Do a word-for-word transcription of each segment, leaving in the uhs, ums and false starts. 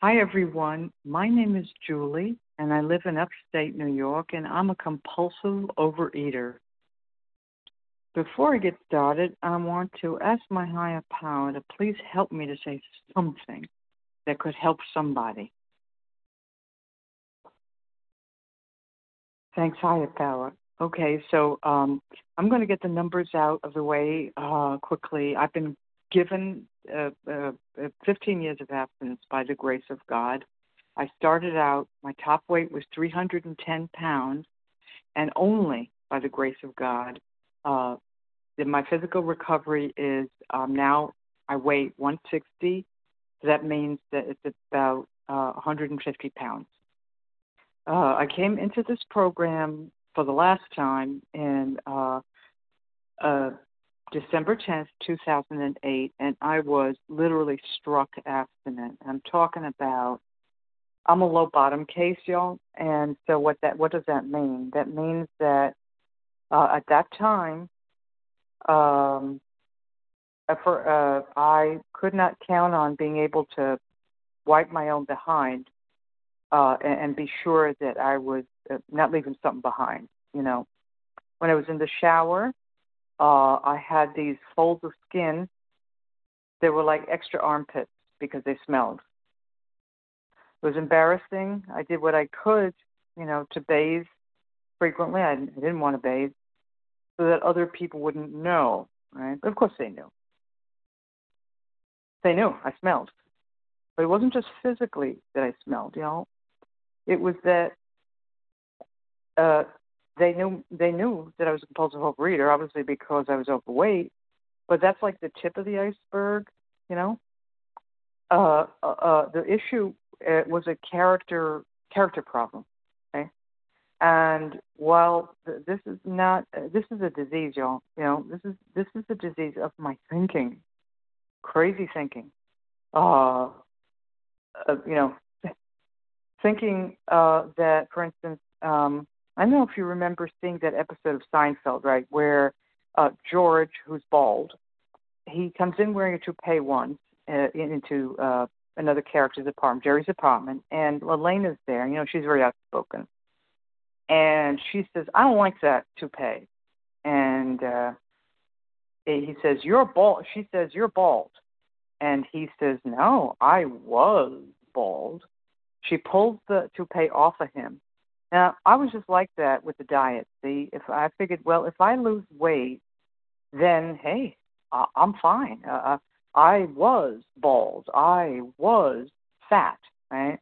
Hi, everyone. My name is Julie, and I live in upstate New York, and I'm a compulsive overeater. Before I get started, I want to ask my higher power to please help me to say something that could help somebody. Thanks, higher power. Okay, so um, I'm going to get the numbers out of the way uh, quickly. I've been given uh, uh, uh, fifteen years of abstinence by the grace of God. I started out, my top weight was three hundred ten pounds, and only by the grace of God, uh, that my physical recovery is um, now I weigh one sixty. So that means that it's about uh, one hundred fifty pounds. Uh, I came into this program for the last time in uh, uh, December tenth, two thousand eight, and I was literally struck abstinent. I'm talking about, I'm a low bottom case, y'all, and so what that what does that mean? That means that uh, at that time, um, uh, for, uh, I could not count on being able to wipe my own behind uh, and, and be sure that I was uh, not leaving something behind. You know, when I was in the shower, uh, I had these folds of skin. They were like extra armpits because they smelled. It was embarrassing. I did what I could, you know, to bathe frequently. I didn't, I didn't want to bathe so that other people wouldn't know, right? But of course they knew. They knew I smelled. But it wasn't just physically that I smelled, you know. It was that uh, they knew they knew that I was a compulsive overeater, obviously because I was overweight. But that's like the tip of the iceberg, you know. Uh, uh, uh, the issue uh, was a character character problem, okay. And while th- this is not uh, this is a disease, y'all. You know, this is this is a disease of my thinking, crazy thinking. Uh, uh you know, thinking uh, that, for instance, um, I don't know if you remember seeing that episode of Seinfeld, right, where uh, George, who's bald, he comes in wearing a toupee once uh, into uh, another character's apartment, Jerry's apartment, and Elena's there. You know, she's very outspoken. And she says, I don't like that toupee. And uh, he says, you're bald. She says, you're bald. And he says, no, I was bald. She pulls the toupee off of him. Now, I was just like that with the diet. See, if I figured, well, if I lose weight, then, hey, uh, I'm fine. Uh, I was bald. I was fat, right?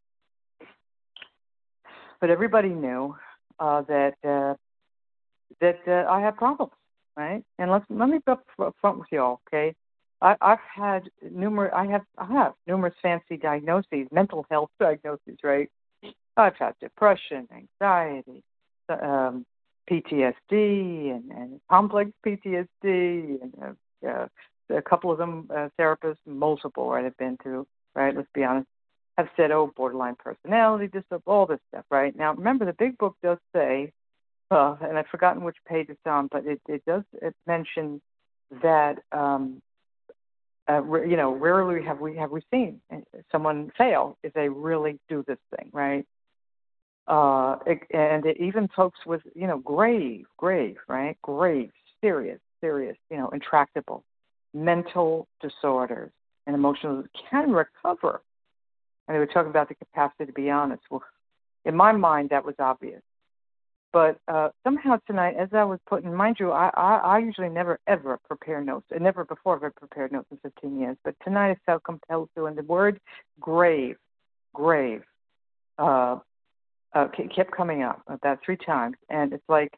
But everybody knew uh, that uh, that uh, I had problems, right? And let's let me be up front with y'all, okay? I, I've had numerous. I have I have numerous fancy diagnoses, mental health diagnoses, right? I've had depression, anxiety, um, P T S D, and, and complex P T S D, and uh, uh, a couple of them uh, therapists, multiple, right, I've been to, right, let's be honest, have said, oh, borderline personality disorder, all this stuff, right? Now, remember, the big book does say, uh, and I've forgotten which page it's on, but it, it does it mention that, um, uh, you know, rarely have we have we seen someone fail if they really do this thing, right? Uh, it, and it, even folks with, you know, grave, grave, right? Grave, serious, serious, you know, intractable mental disorders and emotional can recover. And they were talking about the capacity to be honest. Well, in my mind, that was obvious. But uh, somehow tonight, as I was putting, mind you, I, I, I usually never, ever prepare notes. And never before have I prepared notes in fifteen years. But tonight I felt compelled to, and the word grave, grave, uh, uh, kept coming up about three times. And it's like,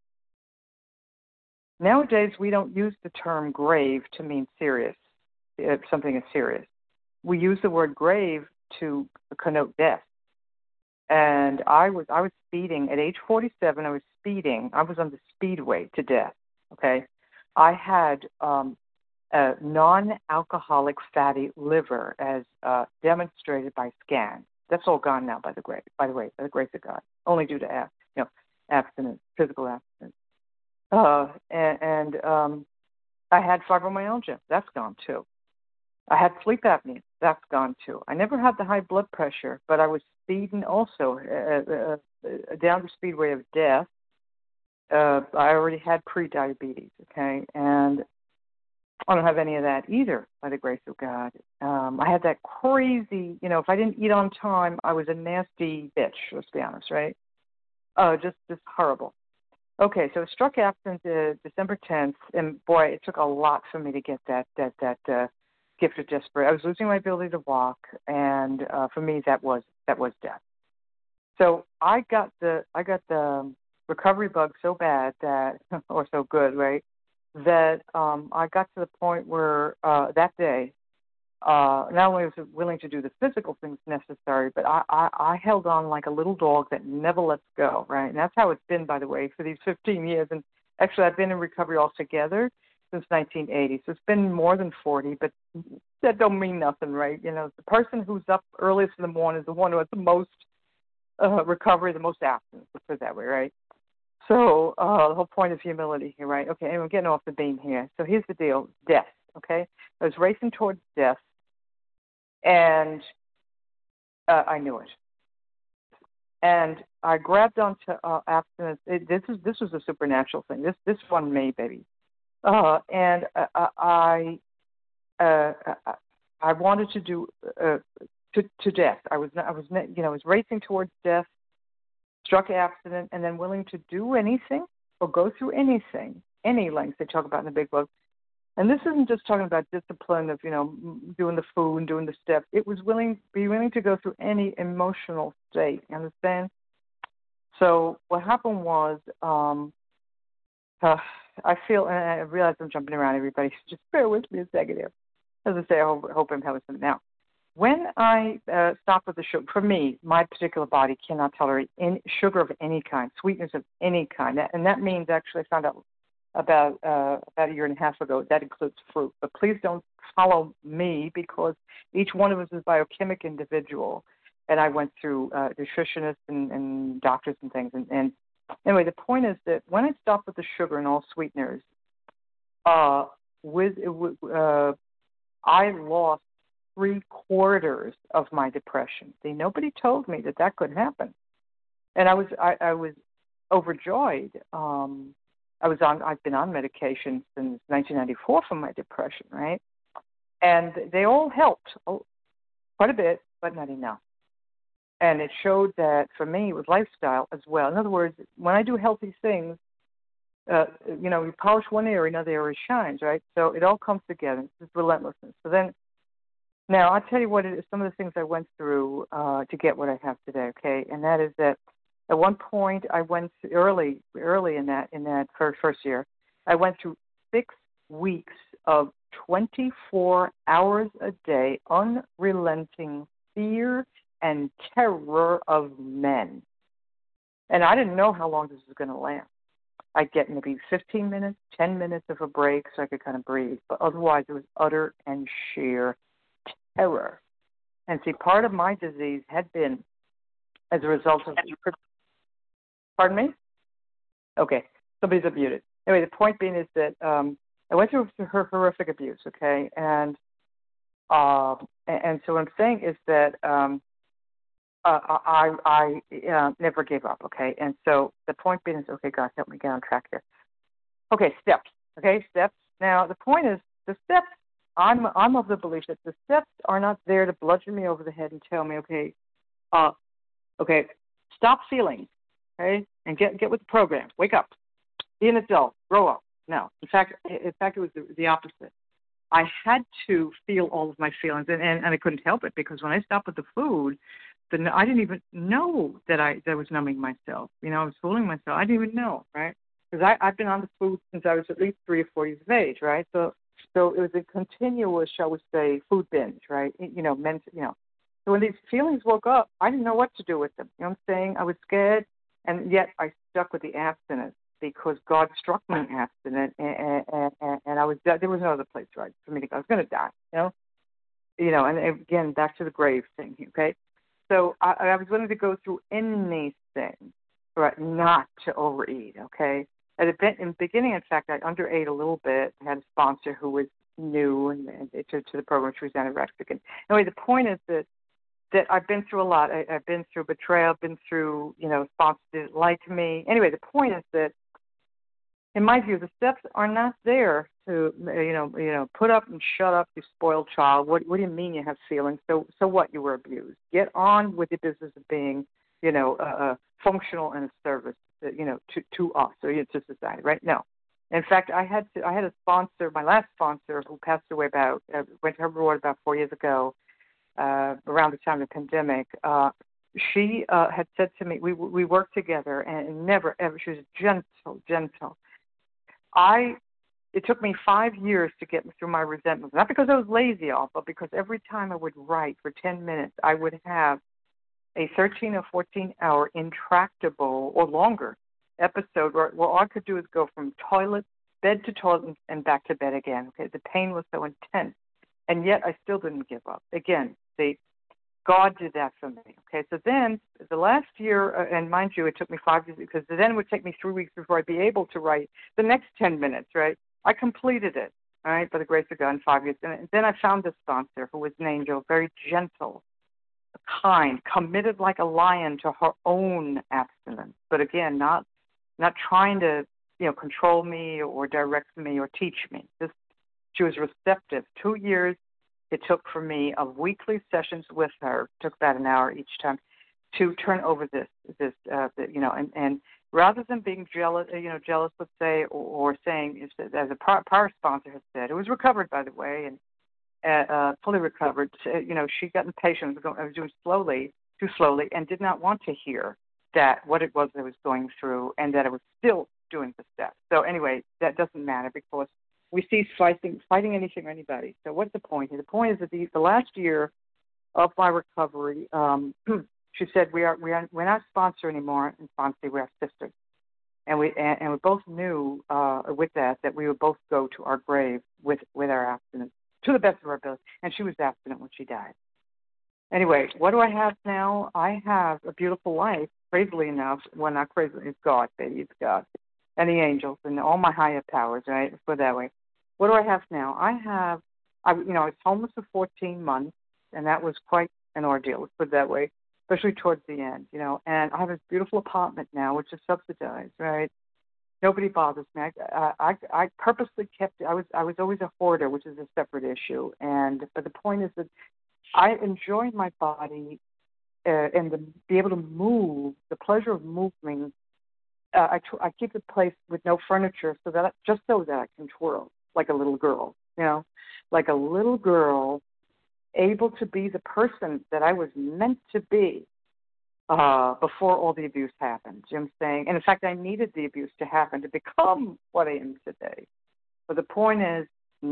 nowadays we don't use the term grave to mean serious, if something is serious. We use the word grave to connote death. And I was I was speeding at age forty-seven. I was speeding. I was on the speedway to death. Okay, I had um, a non-alcoholic fatty liver, as uh, demonstrated by scans. That's all gone now, by the grace. By the way, by the grace of God, only due to you know abstinence, physical abstinence. Uh, and and um, I had fibromyalgia. That's gone too. I had sleep apnea. That's gone too. I never had the high blood pressure, but I was speeding also uh, uh, uh, down the speedway of death. Uh, I already had pre-diabetes, okay, and I don't have any of that either, by the grace of God. Um, I had that crazy, you know, if I didn't eat on time, I was a nasty bitch, let's be honest, right? Oh, just, just horrible. Okay, so struck abstinence uh, December tenth, and boy, it took a lot for me to get that, that, that uh, gift of desperation. I was losing my ability to walk, and uh, for me, that was, that was death. So I got the, I got the recovery bug so bad that, or so good, right? That um, I got to the point where uh, that day, uh, not only was I willing to do the physical things necessary, but I, I, I held on like a little dog that never lets go, right? And that's how it's been, by the way, for these fifteen years. And actually, I've been in recovery altogether since nineteen eighty, so it's been more than forty, but that don't mean nothing, right? You know, the person who's up earliest in the morning is the one who has the most uh, recovery, the most abstinence, let's put it that way, right? So uh, the whole point of humility here, right? Okay, and we're getting off the beam here. So here's the deal, death, okay? I was racing towards death, and uh, I knew it. And I grabbed onto uh, abstinence. It, this is this was a supernatural thing. This this one me, baby. Uh, and uh, I uh, I wanted to do uh, to to death. I was I was you know I was racing towards death. Struck abstinent, and then willing to do anything or go through anything, any lengths they talk about in the big book. And this isn't just talking about discipline of, you know, doing the food and doing the steps. It was willing, be willing to go through any emotional state, you understand? So what happened was, um, uh, I feel, and I realize I'm jumping around everybody, just bear with me a second here. As I say, I hope, I hope I'm having some now. When I uh, stop with the sugar, for me, my particular body cannot tolerate any sugar of any kind, sweetness of any kind, and that means actually I found out about uh, about a year and a half ago that includes fruit. But please don't follow me because each one of us is a biochemic individual, and I went through uh, nutritionists and, and doctors and things. And, and anyway, the point is that when I stopped with the sugar and all sweeteners, uh, with uh, I lost three quarters of my depression. See, nobody told me that that could happen, and I was I, I was overjoyed. Um, I was on I've been on medication since nineteen ninety-four for my depression, right? And they all helped oh, quite a bit, but not enough. And it showed that for me it was lifestyle as well. In other words, when I do healthy things, uh, you know, you polish one area, another area shines, right? So it all comes together. It's relentlessness. So then. Now, I'll tell you what it is, some of the things I went through uh, to get what I have today, okay? And that is that at one point I went early, early in that in that first, first year, I went through six weeks of twenty-four hours a day, unrelenting fear and terror of men. And I didn't know how long this was going to last. I'd get maybe fifteen minutes, ten minutes of a break so I could kind of breathe. But otherwise, it was utter and sheer terror. And see, part of my disease had been as a result of... Pardon me? Okay, somebody's unmuted. Anyway, the point being is that um, I went through her horrific abuse, okay? And uh, and so what I'm saying is that um, uh, I, I uh, never gave up, okay? And so the point being is, okay, God, help me get on track here. Okay, steps, okay, steps. Now, the point is, the steps, I'm I'm of the belief that the steps are not there to bludgeon me over the head and tell me, okay, uh, okay, stop feeling, okay, and get get with the program. Wake up, be an adult, grow up. No, in fact, in fact, it was the, the opposite. I had to feel all of my feelings, and, and, and I couldn't help it because when I stopped with the food, the, I didn't even know that I that I was numbing myself. You know, I was fooling myself. I didn't even know, right? Because I've been on the food since I was at least three or four years of age, right? So. So it was a continuous, shall we say, food binge, right? You know, meant, you know. So when these feelings woke up, I didn't know what to do with them. You know what I'm saying? I was scared, and yet I stuck with the abstinence because God struck me abstinent, and, and, and, and I was there was no other place, right, for me to go. I was going to die, you know. You know, and again, back to the grave thing, okay? So I, I was willing to go through anything, right, not to overeat, okay? At the in the beginning, in fact, I underate a little bit. I had a sponsor who was new and, and to, to the program. She was anorexic. And anyway, the point is that that I've been through a lot. I, I've been through betrayal. I've been through, you know, sponsors didn't like me. Anyway, the point is that, in my view, the steps are not there to, you know, you know, put up and shut up, you spoiled child. What, what do you mean you have feelings? So, so what? You were abused. Get on with the business of being, you know, uh, functional and a service, uh, you know, to to us or to society. Right? No. In fact, I had to, I had a sponsor, my last sponsor, who passed away about uh, went to her abroad about four years ago. Uh, around the time of the pandemic, uh, she uh, had said to me, we we worked together, and never ever, she was gentle, gentle. I, it took me five years to get through my resentment, not because I was lazy, all, but because every time I would write for ten minutes, I would have a thirteen or fourteen hour intractable or longer episode where, where all I could do is go from toilet, bed to toilet, and back to bed again. Okay, the pain was so intense, and yet I still didn't give up. Again, see, God did that for me. Okay, so then the last year, uh, and mind you, it took me five years because then it would take me three weeks before I'd be able to write the next ten minutes. Right, I completed it. All right, by the grace of God, in five years. And then I found a sponsor who was an angel, very gentle, kind, committed like a lion to her own abstinence. But again, not not trying to, you know, control me or direct me or teach me. This, she was receptive. Two years it took for me of weekly sessions with her, took about an hour each time, to turn over this, this, uh, you know, and, and rather than being jealous, you know, jealous, let's say, or, or saying, as a prior sponsor had said, it was recovered, by the way, and uh, fully recovered. You know, she got impatient. I was doing slowly, too slowly, and did not want to hear that what it was I was going through, and that I was still doing the steps. So anyway, that doesn't matter because we cease fighting, fighting anything or anybody. So what's the point? The point is that the, the last year of my recovery, um, she said we are we are we're not sponsor anymore in Fonzie, we are sisters, and we and, and we both knew uh, with that that we would both go to our grave with with our abstinence to the best of our ability. And she was abstinent when she died. Anyway, what do I have now? I have a beautiful life. Crazily enough, well, not crazily, it's God, baby, it's God, and the angels and all my higher powers. Right, let's put it that way. What do I have now? I have, I you know, I was homeless for fourteen months, and that was quite an ordeal. Let's put it that way. Especially towards the end, you know, and I have this beautiful apartment now, which is subsidized, right? Nobody bothers me. I, I, I purposely kept it. I was, I was always a hoarder, which is a separate issue. And but the point is that I enjoy my body uh, and the, be able to move, the pleasure of moving. Uh, I, I keep the place with no furniture, so that I, just so that I can twirl like a little girl, you know, like a little girl, able to be the person that I was meant to be uh, before all the abuse happened. You know what I'm saying? And in fact, I needed the abuse to happen to become what I am today. But the point is,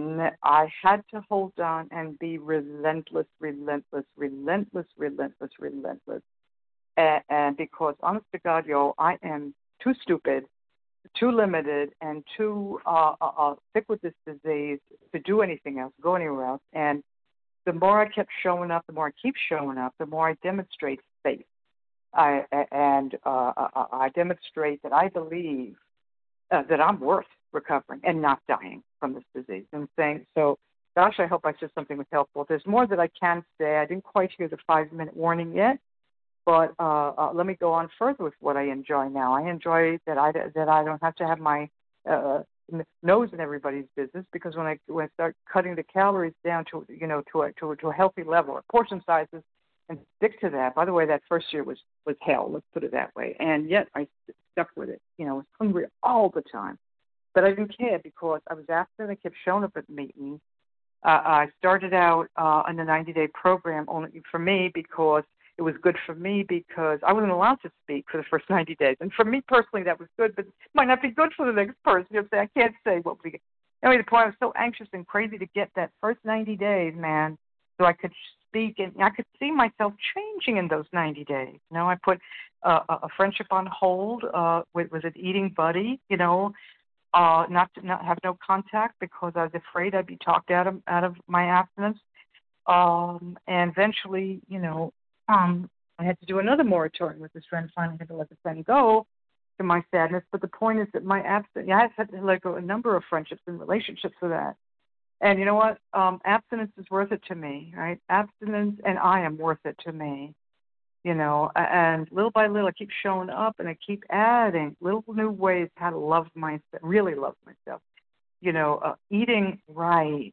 I had to hold on and be relentless, relentless, relentless, relentless, relentless. And, and because, honest to God, yo, I am too stupid, too limited, and too uh, uh, uh, sick with this disease to do anything else, go anywhere else. And the more I kept showing up, the more I keep showing up, the more I demonstrate faith. I, and uh, I, I demonstrate that I believe uh, that I'm worth recovering and not dying from this disease. And saying, so, gosh, I hope I said something was helpful. There's more that I can say. I didn't quite hear the five-minute warning yet, but uh, uh, let me go on further with what I enjoy now. I enjoy that I that I don't have to have my uh, nose in everybody's business, because when I when I start cutting the calories down to you know to a to a, to a healthy level, or portion sizes, and stick to that. By the way, that first year was was hell. Let's put it that way. And yet I stuck with it. You know, I was hungry all the time, but I didn't care because I was after and I kept showing up at meetings. Uh, I started out uh, in the ninety-day program only for me because it was good for me because I wasn't allowed to speak for the first ninety days. And for me personally, that was good, but it might not be good for the next person. You know what I'm saying? I can't say what we get. Anyway, the point, I was so anxious and crazy to get that first ninety days, man, so I could speak, and I could see myself changing in those ninety days. You know, I put uh, a friendship on hold uh, with, with an eating buddy, you know, uh, not to not have no contact because I was afraid I'd be talked out of, out of my abstinence. Um, and eventually, you know, um, I had to do another moratorium with this friend. Finally, had to let the friend go to my sadness. But the point is that my abstinence, yeah, I've had to let go a number of friendships and relationships for that. And you know what? Um, abstinence is worth it to me, right? Abstinence, and I am worth it to me. You know, a- and little by little, I keep showing up, and I keep adding little new ways how to love myself, really love myself. You know, uh, eating right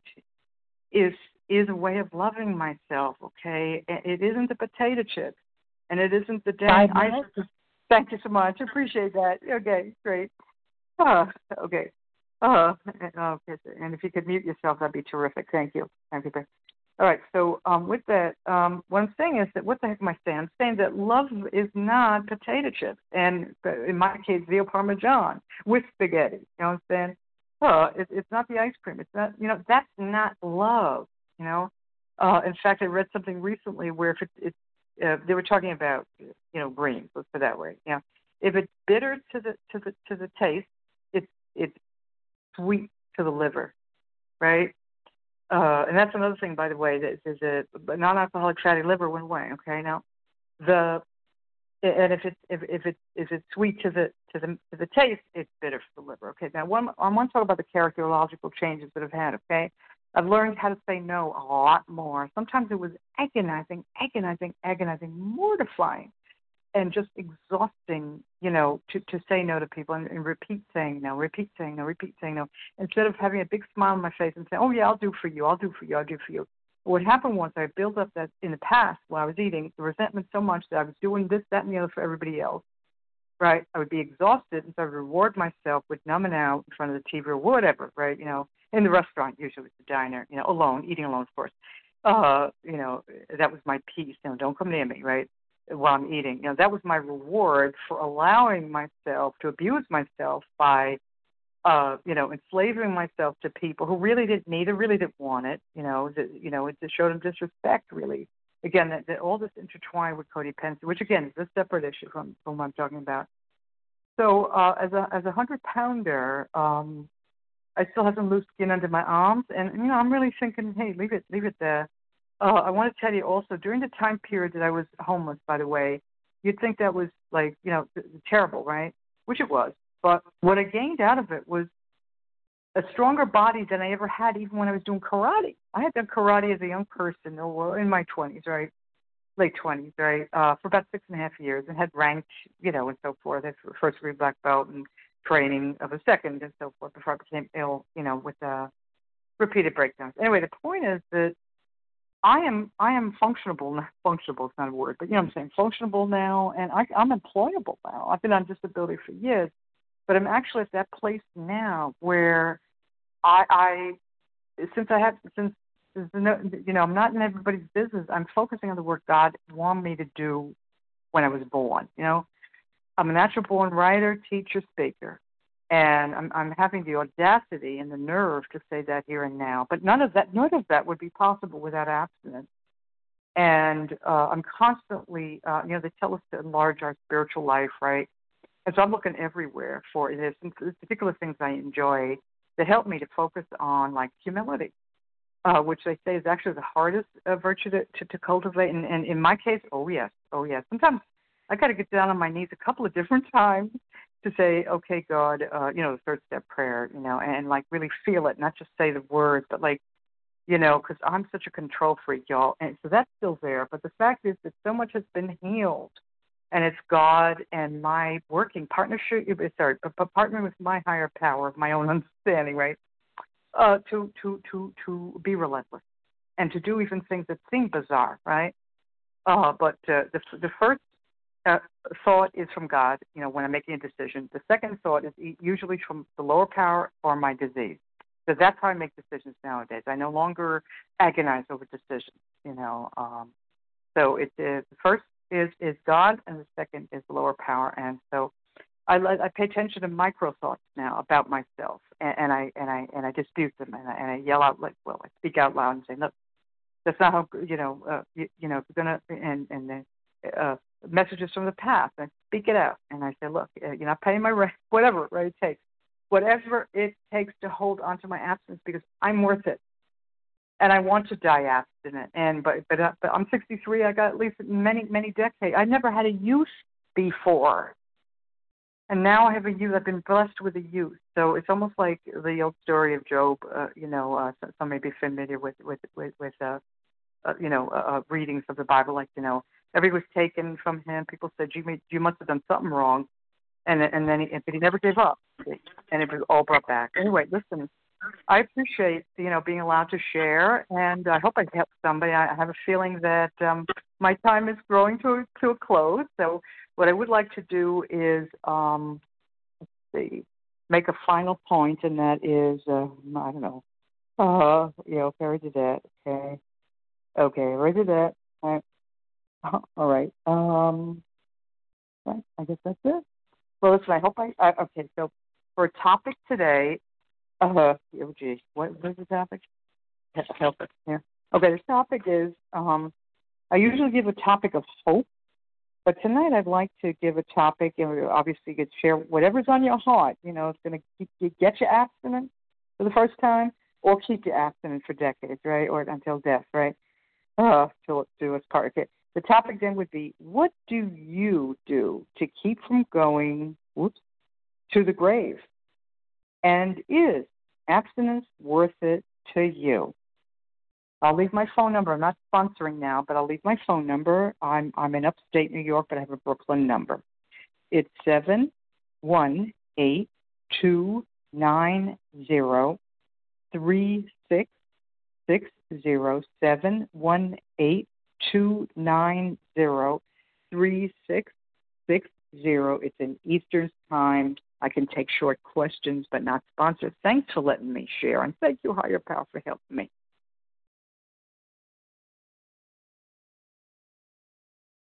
is is a way of loving myself. Okay, it isn't the potato chips, and it isn't the dang Five ice. minutes? Thank you so much. Appreciate that. Okay, great. Uh, okay. Uh, okay. And if you could mute yourself, that'd be terrific. Thank you. Thank you. All right. So um, with that, um, what I'm saying is that what the heck am I saying? I'm saying that love is not potato chips, and uh, in my case, veal parmesan with spaghetti. You know what I'm saying? Oh, it, it's not the ice cream. It's not. You know, that's not love. You know. Uh, in fact, I read something recently where if it, it uh, they were talking about you know greens. Let's put it that way. You know, if it's bitter to the to the to the taste, it's it's sweet to the liver, right? Uh, and that's another thing, by the way, that is a non-alcoholic fatty liver went away. Okay, now the and if it's if, if it's if it's sweet to the to the to the taste, it's bitter for the liver. Okay, now one I want to talk about the characterological changes that I've had. Okay, I've learned how to say no a lot more. Sometimes it was agonizing, agonizing, agonizing, mortifying, and just exhausting, you know, to, to say no to people and, and repeat saying no, repeat saying no, repeat saying no, instead of having a big smile on my face and saying, oh, yeah, I'll do for you, I'll do for you, I'll do for you. What happened was I built up that in the past while I was eating, the resentment so much that I was doing this, that, and the other for everybody else, right? I would be exhausted, and so I would reward myself with numbing out in front of the T V or whatever, right? You know, in the restaurant, usually it's the diner, you know, alone, eating alone, of course. Uh, you know, that was my peace. You know, don't come near me, right? While I'm eating. You know, that was my reward for allowing myself to abuse myself by, uh, you know, enslaving myself to people who really didn't need it, really didn't want it. You know, that, you know, it just showed them disrespect, really. Again, that, that all this intertwined with codependency, which again is a separate issue from, from what I'm talking about. So, uh, as a as a hundred pounder, um, I still have some loose skin under my arms, and you know, I'm really thinking, hey, leave it, leave it there. Uh, I want to tell you also, during the time period that I was homeless, by the way, you'd think that was like, you know, terrible, right? Which it was. But what I gained out of it was a stronger body than I ever had, even when I was doing karate. I had done karate as a young person, or in my twenties, right? Late twenties, right? Uh, for about six and a half years, and had ranked, you know, and so forth. As first degree black belt and training of a second, and so forth. Before I became ill, you know, with uh, repeated breakdowns. Anyway, the point is that I am I am functionable. Not functionable is not a word, but you know what I'm saying. Functionable now, and I, I'm employable now. I've been on disability for years, but I'm actually at that place now where I, I since I have since, since you know I'm not in everybody's business. I'm focusing on the work God wanted me to do when I was born. You know, I'm a natural born writer, teacher, speaker. And I'm, I'm having the audacity and the nerve to say that here and now. But none of that, none of that would be possible without abstinence. And uh, I'm constantly, uh, you know, they tell us to enlarge our spiritual life, right? And so I'm looking everywhere for there's some particular things I enjoy that help me to focus on, like humility, uh, which they say is actually the hardest uh, virtue to, to, to cultivate. And, and in my case, oh yes, oh yes. Sometimes I got to get down on my knees a couple of different times to say, okay, God, uh, you know, the third step prayer, you know, and like really feel it, not just say the words, but like, you know, because I'm such a control freak, y'all. And so that's still there. But the fact is that so much has been healed, and it's God and my working partnership, sorry, but partnering with my higher power, my own understanding, right, uh, to, to, to, to be relentless and to do even things that seem bizarre, right? Uh, but uh, the, the first Uh, thought is from God, you know, when I'm making a decision. The second thought is usually from the lower power or my disease. So that's how I make decisions nowadays. I no longer agonize over decisions, you know. Um, so it is, the first is, is God, and the second is the lower power. And so I, I pay attention to micro thoughts now about myself, and, and I and I and I dispute them, and I, and I yell out, like, well, I speak out loud and say, look, that's not how, you know, uh, you, you know, if you're gonna, and and then. Uh, messages from the past. I speak it out, and I say, look, you're not paying my rent, whatever, right, it takes. Whatever it takes to hold on to my abstinence, because I'm worth it. And I want to die abstinent. And but but, uh, but I'm sixty-three. I got at least many, many decades. I never had a use before. And now I have a youth. I've been blessed with a youth. So it's almost like the old story of Job. Uh, you know, uh, some, some may be familiar with with with, with uh, uh, you know, uh, uh, readings of the Bible. Like, you know, everything was taken from him. People said, "You may, you must have done something wrong," and and then he, but he never gave up, and it was all brought back. Anyway, listen, I appreciate, you know, being allowed to share, and I hope I helped somebody. I have a feeling that um, my time is growing to to a close. So what I would like to do is, um, let's see, make a final point, and that is, uh, I don't know, uh, yeah, okay, I did that. Okay, okay, I did that. All right, all right. Um, right, I guess that's it. Well, listen, I hope I. Uh, okay, so for a topic today, uh, oh gee, what what is the topic? Help us here. Okay, the topic is, um, I usually give a topic of hope, but tonight I'd like to give a topic, and obviously you could share whatever's on your heart. You know, it's going to keep you, get you abstinent for the first time, or keep you abstinent for decades, right, or until death, right? Uh, till do its part. Okay. The topic then would be, what do you do to keep from going, whoops, to the grave? And is abstinence worth it to you? I'll leave my phone number. I'm not sponsoring now, but I'll leave my phone number. I'm I'm in upstate New York, but I have a Brooklyn number. It's seven one eight two nine zero three six six zero seven one eight two nine zero three six six zero. It's in Eastern time. I can take short questions, but not sponsored. Thanks for letting me share, and thank you, Higher Power, for helping me.